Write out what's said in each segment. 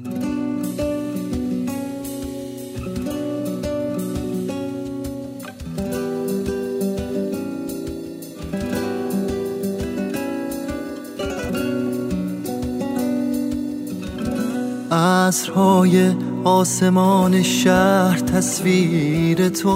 عصرهای آسمان شهر تصویر تو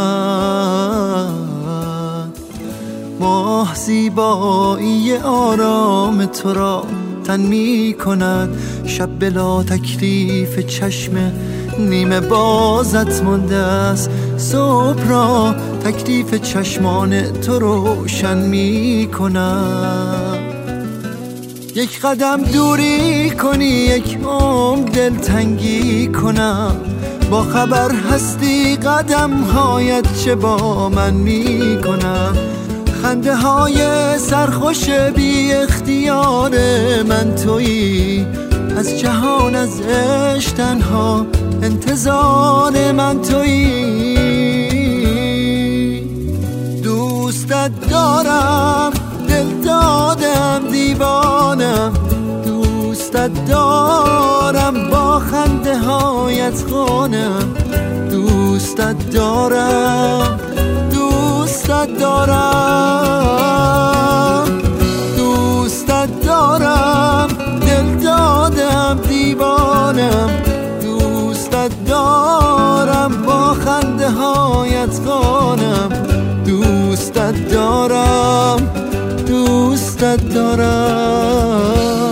هست، ماه زیبایی آرام تو را تن می کند. شب بلا تکلیف چشم نیمه بازت مانده است، صبح را تکلیف چشمان تو روشن می کند. یک قدم دوری کنی یک عمر دلتنگی کنم، با خبر هستی قدم هایت چه با من می کنم. خنده های سرخوش بی اختیار من تویی، از جهان از عشق تنها انتظار من تویی. دوستت دارم دل دادم دیوانم، دوستت دارم با خنده هایت خانم. دوستت دارم دوستت دارم دوستت دارم، دل دادم دیوانم. دوستت دارم با خنده هایت خانم. دوستت دارم دوستت دارم.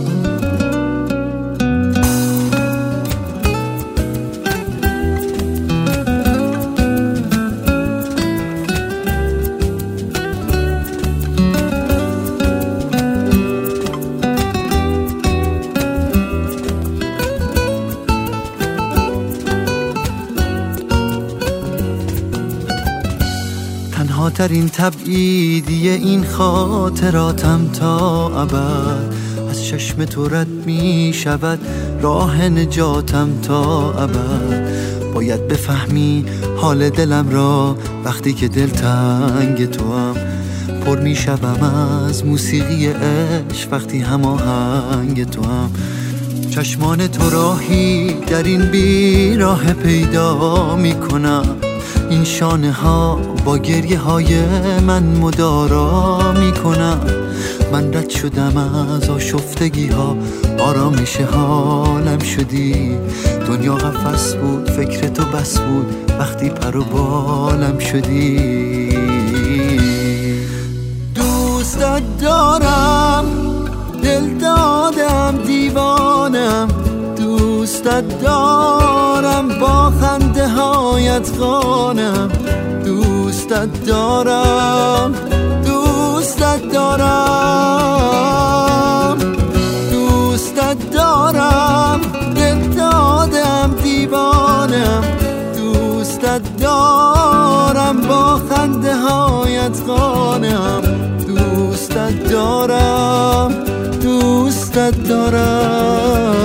تنها ترین تبعیدی این خاطراتم تا ابد، از چشم تو رد می شود راه نجاتم تا ابد. باید بفهمی حال دلم را وقتی که دلتنگ تو هم، پر می شوم از موسیقی عشق وقتی هماهنگ تو هم. چشمان تو راهی در این بیراه پیدا می کنم، این شانه ها با گریه های من مدارا می کنم. من رد شدم از آشفتگی ها، آرامش حالم شدی. دنیا قفس بود فکر تو بس بود وقتی پر و بالم شدی. دوستت دارم دل دادم دیوانم، دوستت دارم با خنده هایت خانم. دوستت دارم دوستت دارم دوستت دارم، دل دادم دیوانم. دوستت دارم با خنده هایت خانم. دوستت دارم دوستت دارم.